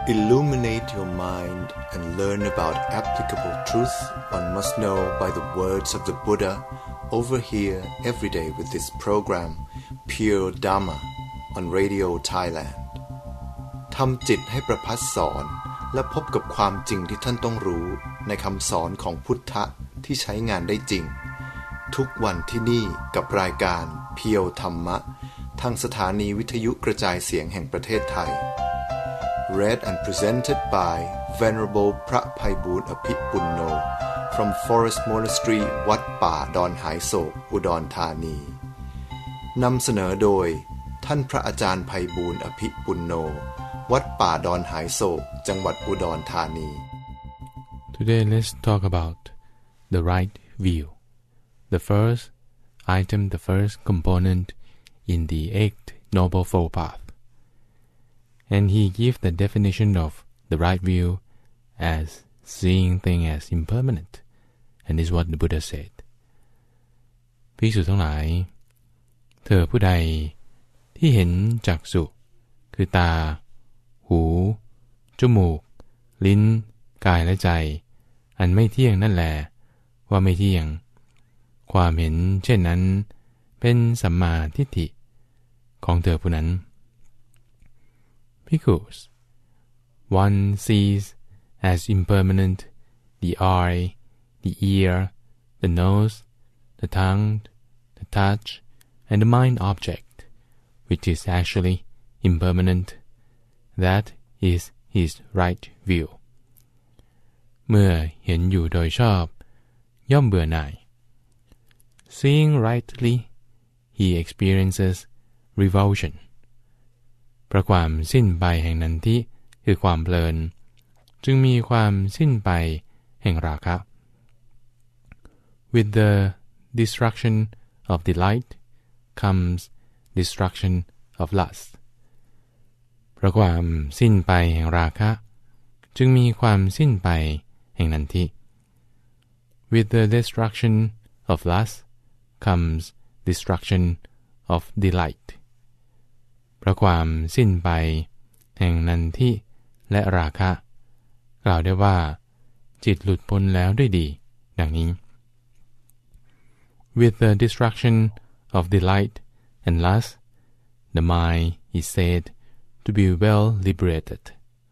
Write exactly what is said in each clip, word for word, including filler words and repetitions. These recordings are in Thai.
Illuminate your mind and learn about applicable truth one must know by the words of the Buddha over here every day with this program Pure Dhamma on Radio Thailand ทำจิตให้ประพัดสอนและพบกับความจริงที่ท่านต้องรู้ในคำสอนของพุทธะที่ใช้งานได้จริงทุกวันที่นี่กับรายการเพียวธรรมะทางสถานีวิทยุกระจายเสียงแห่งประเทศไทย Read and presented by Venerable พระไพบูลย์อภิปุณโญ from Forest Monastery วัดป่าดอนหายโศกอุดรธานีนำเสนอโดยท่านพระอาจารย์ไพบูลย์อภิปุณโญวัดป่าดอนหายโศกจังหวัดอุดรธานี Today let's talk about the right view. The first item, the first component in the Eighth Noble Four Path. And he gives the definition of the right view as seeing things as impermanent. And this is what the Buddha said. ภิกษุทั้งหลายเธอผู้ใดที่เห็นจักษุคือตาหูจมูกลิ้นกายและใจอันไม่เที่ยงนั่นแหละว่าไม่เที่ยงความเห็นเช่นนั้นเป็นสัมมาทิฏฐิของเธอผู้นั้น Because one sees as impermanent the eye, the ear, the nose, the tongue, the touch, and the mind object, which is actually impermanent. That is his right view. เมื่อเห็นอยู่โดยชอบย่อมเบื่อหน่าย Seeing rightly, he experiences revulsion. เพราะความสิ้นไปแห่งนันทิคือความเพลินจึงมีความสิ้นไปแห่งราคะ With the destruction of delight comes destruction of lust. เพราะความสิ้นไปแห่งราคะจึงมีความสิ้นไปแห่งนันทิ With the destruction of lust comes destruction of delight. เพราะความสิ้นไปแห่งนันทิและราคะกล่าวได้ว่าจิตหลุดพ้นแล้วด้วยดีดังนี้ With the destruction of delight and lust, the mind is said to be well liberated.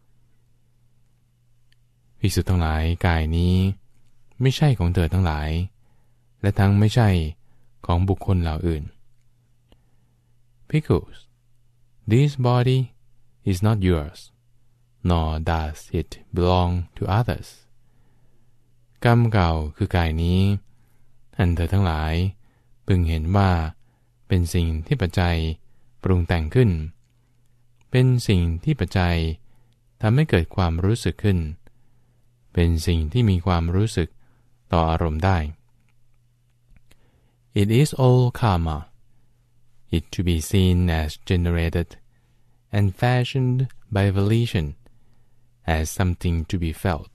ภิกษุทั้งหลายกายนี้ไม่ใช่ของเธอทั้งหลายและทั้งไม่ใช่ของบุคคลเหล่าอื่น Because this body is not yours, nor does it belong to others. กรรมเก่าคือกายนี้อันเธอทั้งหลายพึงเห็นว่าเป็นสิ่งที่ปัจจัยปรุงแต่งขึ้นเป็นสิ่งที่ปัจจัยทำให้เกิดความรู้สึกขึ้นเป็นสิ่งที่มีความรู้สึกต่ออารมณ์ได้ It is all karma, it to be seen as generated and fashioned by volition as something to be felt.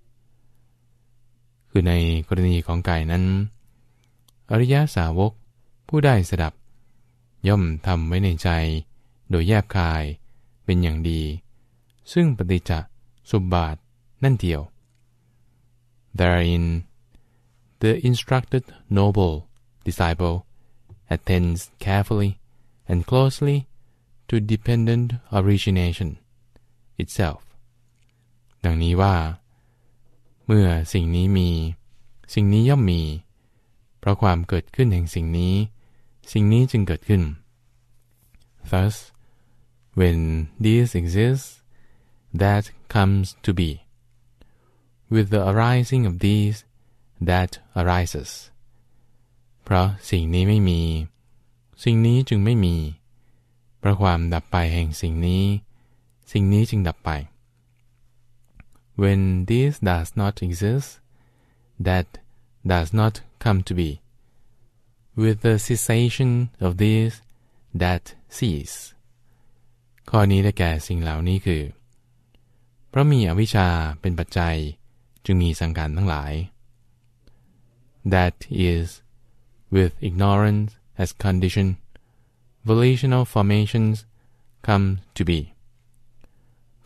คือในกรณีของกายนั้นอริยสาวกผู้ได้สดับย่อมทำไว้ในใจโดยแยบคายเป็นอย่างดีซึ่งปฏิจจสุบาทนั่นเดียว Therein the instructed noble disciple attends carefully and closely to dependent origination itself ดังนี้ว่าเมื่อสิ่งนี้มีสิ่งนี้ย่อมมีเพราะความเกิดขึ้นแห่งสิ่งนี้สิ่งนี้จึงเกิดขึ้น Thus when this exists that comes to be with the arising of these that arises เพราะสิ่งนี้ไม่มีสิ่งนี้จึงไม่มีเพราะความดับไปแห่งสิ่งนี้สิ่งนี้จึงดับไป When this does not exist that does not come to be with the cessation of this that cease ข้อนี้ได้แก่สิ่งเหล่านี้คือเพราะมีอวิชชาเป็นปัจจัยจึงมีสังขารทั้งหลาย That is with ignorance as condition volitional formations come to be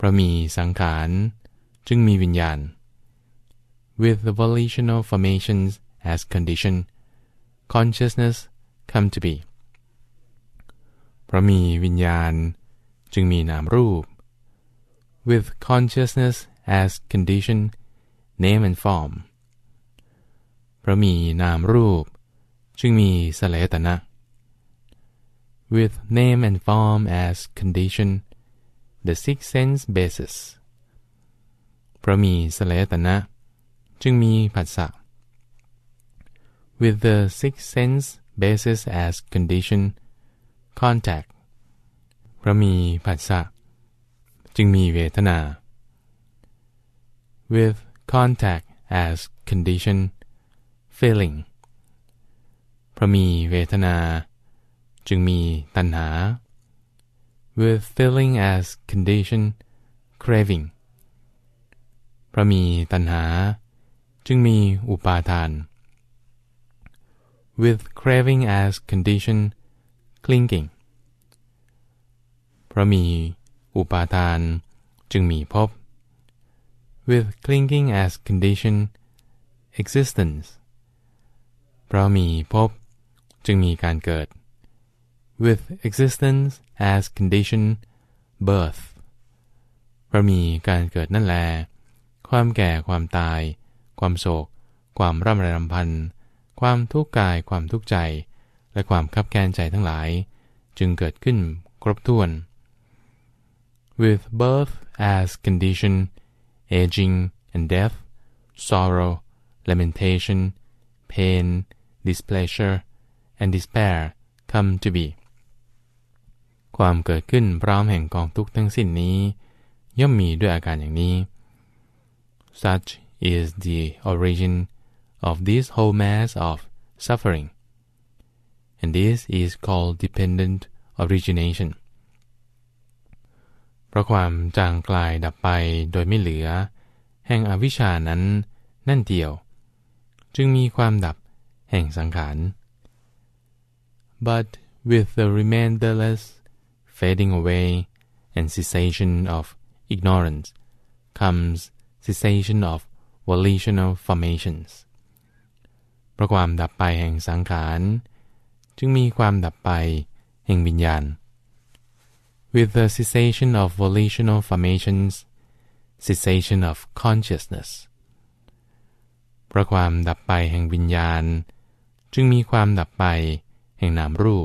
เพราะมีสังขารจึงมีวิญญาณ With the volitional formations as condition, consciousness come to be เพราะมีวิญญาณจึงมีนามรูป With consciousness as condition, name and form เพราะมีนามรูปจึงมีสลายตนะ With name and form as condition, the six sense basis เพราะมีสลายตนะจึงมีผัสสะ With the six sense basis as condition, contact เพราะมีผัสสะจึงมีเวทนา With contact as condition, feeling เพราะมีเวทนาจึงมีตัณหา With feeling as condition, craving เพราะมีตัณหาจึงมีอุปาทาน With craving as condition, clinging เพราะมีอุปาทานจึงมีภพ With clinging as condition, existence เพราะมีภพจึงมีการเกิด With existence as condition, birth เพราะมีการเกิดนั่นแลความแก่ความตายความโศกความร่ำไรรำพันความทุกข์กายความทุกข์ใจและความคับแค้นใจทั้งหลายจึงเกิดขึ้นครบถ้วน With birth as condition, aging and death, sorrow, lamentation, pain, displeasure, and despair come to be ความเกิดขึ้นพร้อมแห่งกองทุกข์ทั้งสิ้นนี้ย่อมมีด้วยอาการอย่างนี้ Such is the origin of this whole mass of suffering, and this is called dependent origination. เพราะความจางกลายดับไปโดยไม่เหลือแห่งอวิชชานั้นนั่นเดียวจึงมีความดับแห่งสังขาร But with the remainderless fading away and cessation of ignorance comes cessation of volitional formations เพราะความดับไปแห่งสังขารจึงมีความดับไปแห่งวิญญาณ With the cessation of volitional formations, cessation of consciousness เพราะความดับไปแห่งวิญญาณจึงมีความดับไปแห่งนามรูป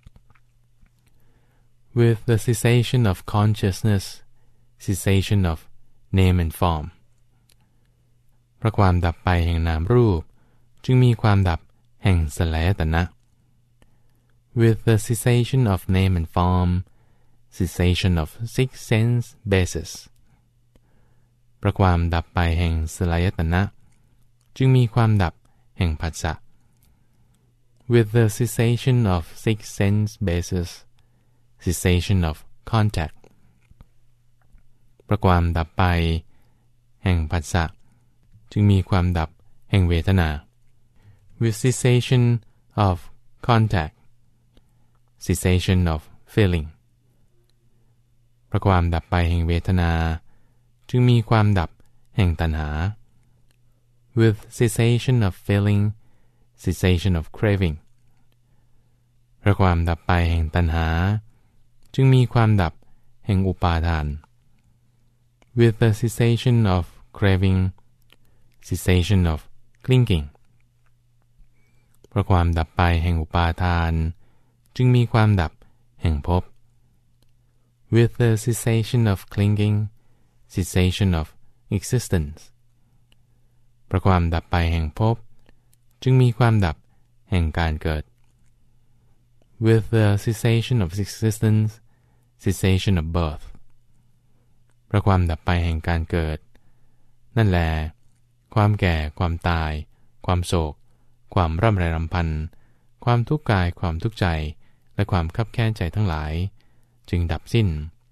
With the cessation of consciousness, cessation of name and formเพราะความดับไปแห่งนามรูปจึงมีความดับแห่งสลายตนะ With the cessation of name and form, cessation of six sense bases เพราะความดับไปแห่งสลายตนะจึงมีความดับแห่งผัสสะ With the cessation of six sense bases, cessation of contact เพราะความดับไปแห่งผัสสะจึงมีความดับแห่งเวทนา With cessation of contact, cessation of feeling เพราะความดับไปแห่งเวทนาจึงมีความดับแห่งตัณหา With cessation of feeling, cessation of craving เพราะความดับไปแห่งตัณหาจึงมีความดับแห่งอุปาทาน With the cessation of craving, cessation of clinging เพราะความดับไปแห่งอุปาทานจึงมีความดับแห่งภพ With the cessation of clinging, cessation of existence เพราะความดับไปแห่งภพจึงมีความดับแห่งการเกิด With the cessation of existence, cessation of birth เพราะความดับไปแห่งการเกิดนั่นแลความแก่ความตายความโศกความร่ำไรรำพันความทุกข์กายความทุกข์ใจและความคับแค้นใจทั้งหลายจึงดับสิ้น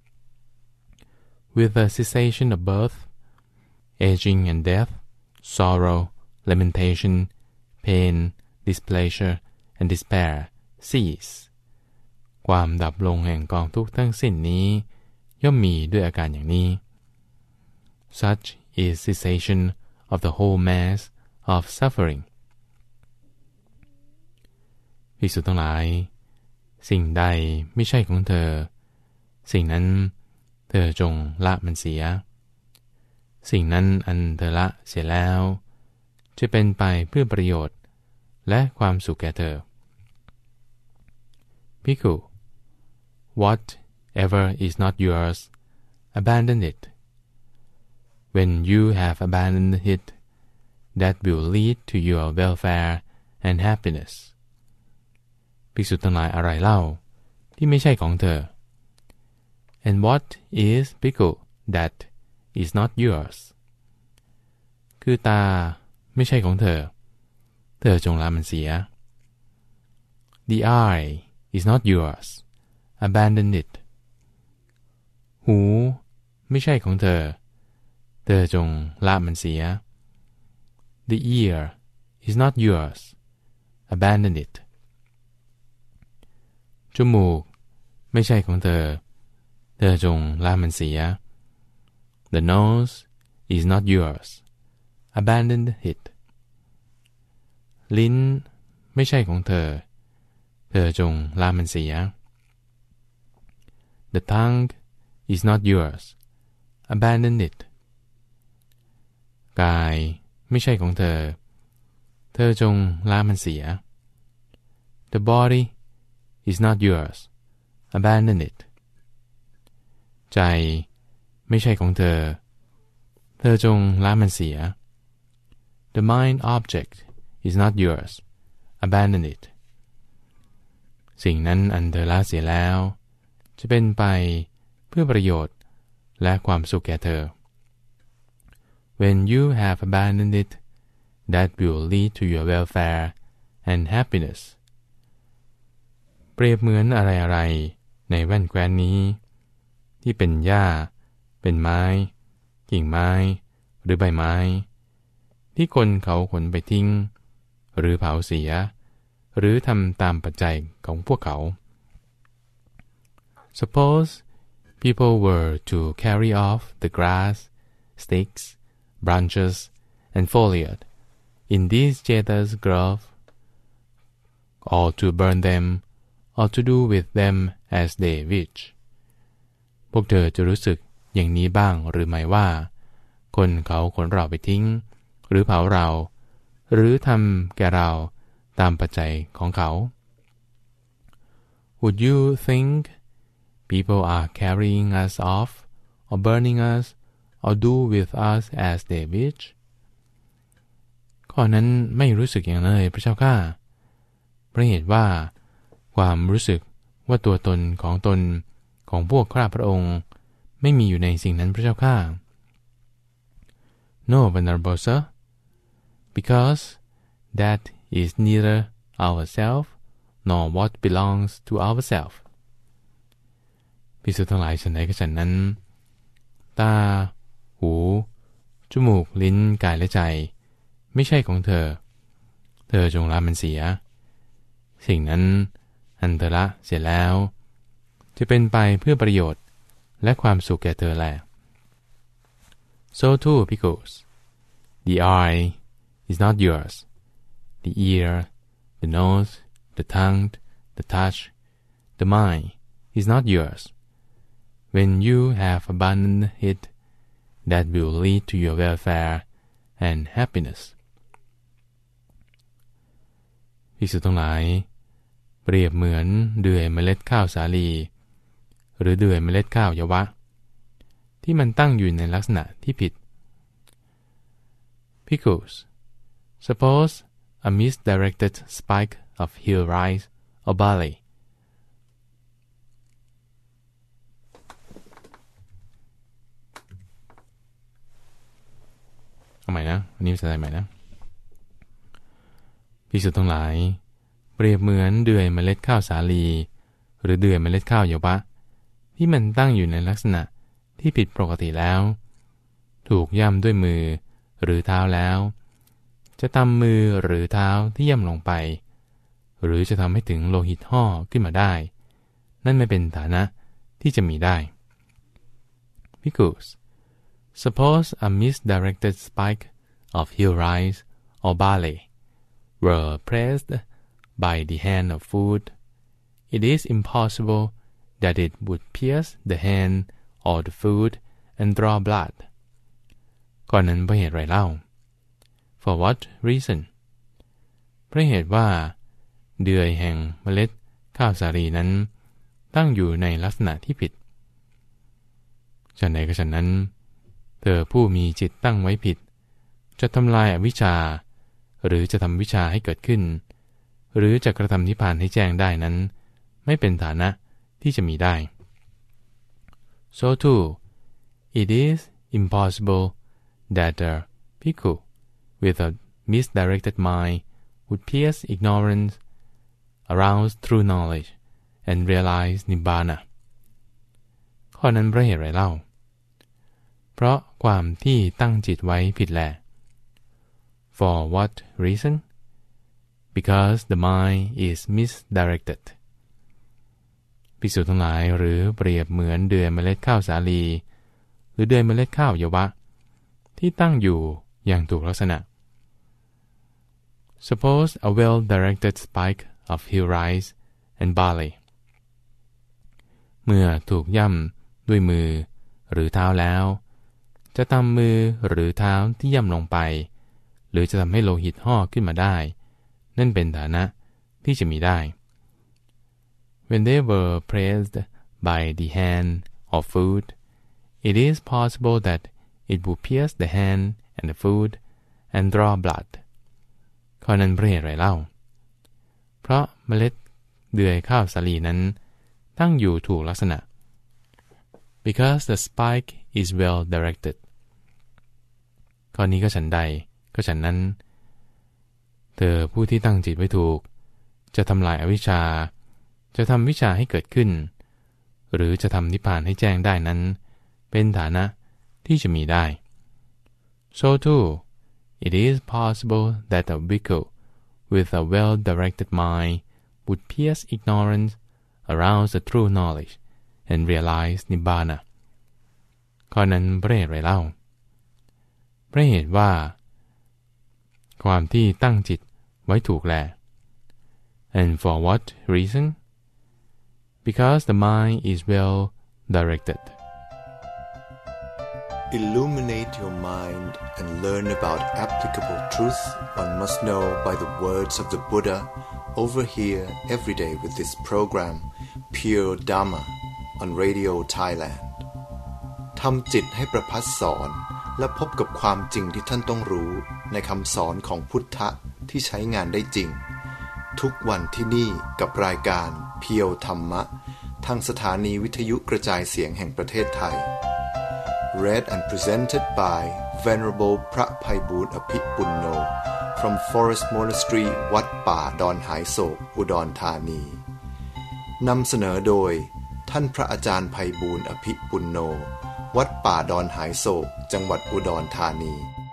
With the cessation of birth, aging and death, sorrow, lamentation, pain, displeasure and despair cease ความดับลงแห่งกองทุกข์ทั้งสิ้นนี้ย่อมมีด้วยอาการอย่างนี้ such is cessation of the whole mass of suffering ภิกษุทั้งหลายสิ่งใดไม่ใช่ของเธอสิ่งนั้นเธอจงละมันเสียสิ่งนั้นอันเธอละเสียแล้วจะเป็นไปเพื่อประโยชน์และความสุขแก่เธอภิกขุ whatever is not yours abandon it when you have abandoned it that will lead to your welfare and happiness ภิกษุทั้งหลายอะไรเล่าที่ไม่ใช่ของเธอ and what is ภิกขุ that is not yours คือตาไม่ใช่ของเธอเธอจงละมันเสีย the eye is not yours abandon it หูไม่ใช่ของเธอเธอจงละมันเสีย the ear is not yours abandon it จมูกไม่ใช่ของเธอเธอจงละมันเสีย the nose is not yours abandon it ลิ้นไม่ใช่ของเธอเธอจงละมันเสีย the tongue is not yours abandon it กายไม่ใช่ของเธอเธอจงละมันเสีย the body is not yours abandon it ใจไม่ใช่ของเธอเธอจงละมันเสีย the mind object is not yours abandon it สิ่งนั้นอันเธอละเสียแล้วจะเป็นไปเพื่อประโยชน์และความสุขแก่เธอ when you have abandoned it that will lead to your welfare and happiness เปรียบเหมือนอะไรๆในแว่นแคว้นนี้ที่เป็นหญ้าเป็นไม้กิ่งไม้หรือใบไม้ที่คนเขาขนไปทิ้งหรือเผาเสียหรือทำตามปัจจัยของพวกเขา Suppose people were to carry off the grass, sticks, branches, and foliage in this Jeta's grove, or to burn them, or to do with them as they wish. พวกเธอจะรู้สึกอย่างนี้บ้างหรือไม่ว่าคนเขาขนเราไปทิ้งหรือเผาเราหรือทำแก่เราตามปัจจัยของเขา Would you think people are carrying us off or burning us or do with us as they wish ข้อนั้นไม่รู้สึกอย่างเลยพระเจ้าข้าเพราะเหตุว่าความรู้สึกว่าตัวตนของตนของพวกข้าพระองค์ไม่มีอยู่ในสิ่งนั้นพระเจ้าข้า No, Venerable Sir, because that is neither ourself nor what belongs to ourself ภิกษุทั้งหลายฉันใดก็ฉันนั้นตาหูจมูกลิ้นกายและใจไม่ใช่ของเธอเธอจงละมันเสียสิ่งนั้นอันเธอละเสียแล้วจะเป็นไปเพื่อประโยชน์และความสุขแก่เธอแล So too, because the eye is not yours, the ear, the nose, the tongue, the touch, the mind is not yours. When you have abandoned it, that will lead to your welfare and happiness. ภิกษุทั้งหลายเปรียบเหมือนเดื่อยเมล็ดข้าวสาลีหรือเดื่อยเมล็ดข้าวยะวะที่มันตั้งอยู่ในลักษณะที่ผิด Pickles, suppose a misdirected spike of hill rice or barley. เอาใหม่นะอันนี้ภาษาไทยใหม่นะภิกษุทั้งหลายเปรียบเหมือนเดื่อยเมล็ดข้าวสาลีหรือเดื่อยเมล็ดข้าวยะวะที่มันตั้งอยู่ในลักษณะที่ผิดปกติแล้วถูกย่ำด้วยมือหรือเท้าแล้วจะทำมือหรือเท้าที่ย่ำลงไปหรือจะทำให้ถึงโลหิตห่อขึ้นมาได้นั่นไม่เป็นฐานะที่จะมีได้ Because Suppose a misdirected spike of hill rice or barley were pressed by the hand of food. It is impossible that it would pierce the hand or the food and draw blood. ก่อนนั้นเพราะเหตุไรเล่า For what reason? เพราะเหตุว่าเดือยแห่งเมล็ดข้าวสาลีนั้นตั้งอยู่ในลักษณะที่ผิดฉันใดก็ฉันนั้นเธอผู้มีจิตตั้งไว้ผิดจะทำลายอวิชชาหรือจะทำวิชาให้เกิดขึ้นหรือจะกระทำนิพพานให้แจ้งได้นั้นไม่เป็นฐานะที่จะมีได้ So too, it is impossible that a bhikkhu with a misdirected mind would pierce ignorance, arouse true knowledge, and realize nibbana. ข้อนั้นเพราะเหตุไรเล่าเพราะความที่ตั้งจิตไว้ผิดแล For what reason? Because the mind is misdirected. ภิกษุทั้งหลายหรือเปรียบเหมือนเดือยเมล็ดข้าวสาลีหรือเดือยเมล็ดข้าวเยวะที่ตั้งอยู่อย่างถูกลักษณะ Suppose a well-directed spike of hill rice and barley. เมื่อถูกย่ำด้วยมือหรือเท้าแล้วจะทำมือหรือเท้าที่ย่ำลงไปหรือจะทำให้โลหิตห่อขึ้นมาได้นั่นเป็นฐานะที่จะมีได้ When they were pressed by the hand or food, it is possible that it would pierce the hand and the food and draw blood. ข้อนั้นเพราะเหตุไรเล่าเพราะเมล็ดเดือยข้าวสาลีนั้นตั้งอยู่ถูกลักษณะ Because the spike is well directed. ข้อนี้ก็ฉันใดก็ฉันนั้นเธอผู้ที่ตั้งจิตไว้ถูกจะทำลายอวิชชาจะทำวิชาให้เกิดขึ้นหรือจะทำนิพพานให้แจ้งได้นั้นเป็นฐานะที่จะมีได้ So too, it is possible that a bhikkhu with a well-directed mind would pierce ignorance, arouse the true knowledge, and realize nibbana. ข้อนั้นเพราะเหตุไรเล่าเพราะเหตุว่าความที่ตั้งจิตไว้ถูกแล And for what reason? Because the mind is well directed. Illuminate your mind and learn about applicable truth one must know by the words of the Buddha over here every day with this program Pure Dhamma on Radio Thailand. ทำจิตให้ประภัสสอนและพบกับความจริงที่ท่านต้องรู้ในคำสอนของพุทธะที่ใช้งานได้จริงทุกวันที่นี่กับรายการเพียวธรรมะทางสถานีวิทยุกระจายเสียงแห่งประเทศไทย Read and presented by Venerable พระไพบูลย์อภิปุณโญ from Forest Monastery วัดป่าดอนหายโศกอุดรธานีนำเสนอโดยท่านพระอาจารย์ไพบูลย์อภิปุณโญวัดป่าดอนหายโศกจังหวัดอุดรธานี